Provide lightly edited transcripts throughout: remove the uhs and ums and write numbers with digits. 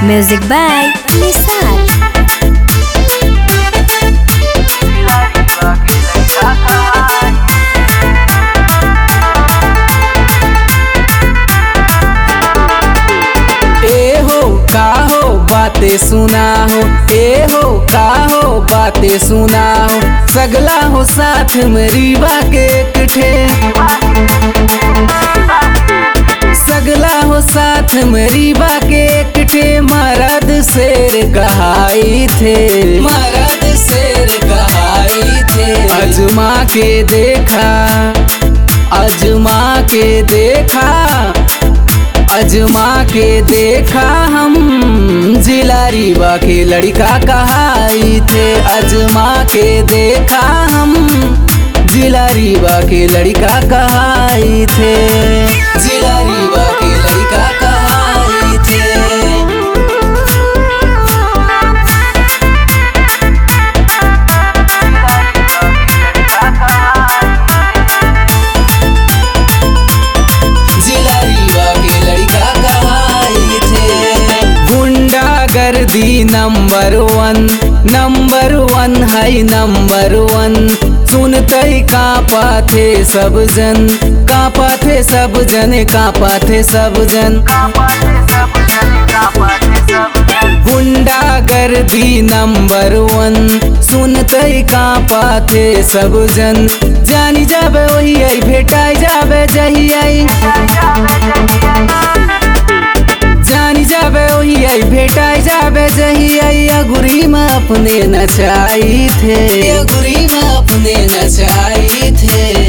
Music by Nisar. बातें सुना हो, ए हो का हो बातें सुना हो, सगला हो साथ मेरी बाके इकट्ठे, सगला हो साथ मेरी बाके इकट्ठे, मरद शेर कहाई थे, मरद शेर कहाई थे। अजमा के देखा, अजमा के देखा, अजमा के देखा हम जिला रीवा के लड़का कहाई थे, अजमा के देखा हम जिला रीवा के लड़का कहाई थे, जिला रीवा के लड़का कहाई थे। जिला रीवा के लड़का कहाई थे। गुंडागर्दी नंबर वन है नंबर वन, सुनते कांपा थे सब जन, कांपा थे सब जन, कांपा थे सब जन। गुंडागर्दी नंबर वन, सुनते कांपा थे सब जन, जानी जाबे वही आई भेटाई जाबे जही आई, जानी जाबे वही आई भेटाई जाबे जही आई। अगुरी में अपने नचाई थे, अगुरी में अपने नचाई थे।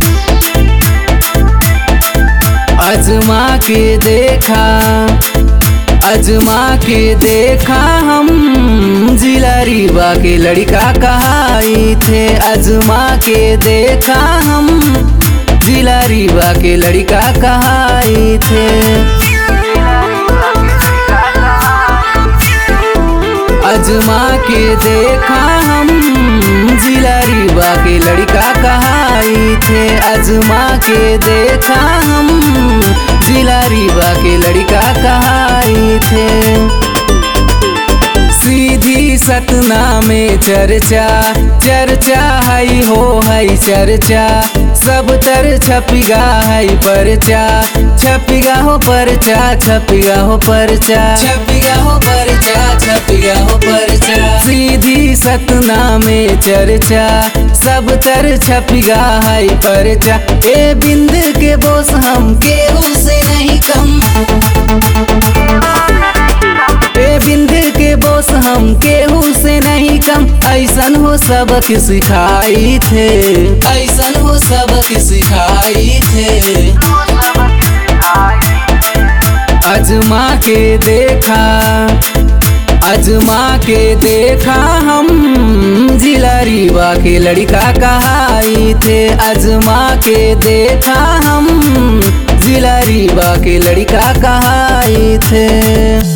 अजमा के देखा, अजमा के देखा हम जिला रीवा के लड़का कहाई थे, अजमा के देखा हम जिला रीवा के लड़का कहाई थे। अजमा के देखा हम जिला रीवा के लड़का कहाई थे, अजमा के देखा हम जिला रीवा के लड़का कहाई थे। सीधी सतना में चर्चा, चर्चा है हो है चर्चा, सब तर छपिगा है परचा, छपिगा हो परचा, छपिगा हो परचा, छपिगा हो परचा, छपिगा हो परचा। सीधी सतना में चर्चा, सब तर छपिगा है परचा, ए बिंद के बोस हम केहू से नहीं कम, ए बिंद के बोस हम केहू से नहीं कम, ऐसन हो सबक सिखाई थे, ऐसन हो सबक सिखाई थे। अजमा के देखा, अजमा के देखा हम जिला रीवा के लड़का कहाई थे, अजमा के देखा हम जिला रीवा के लड़का कहाई थे।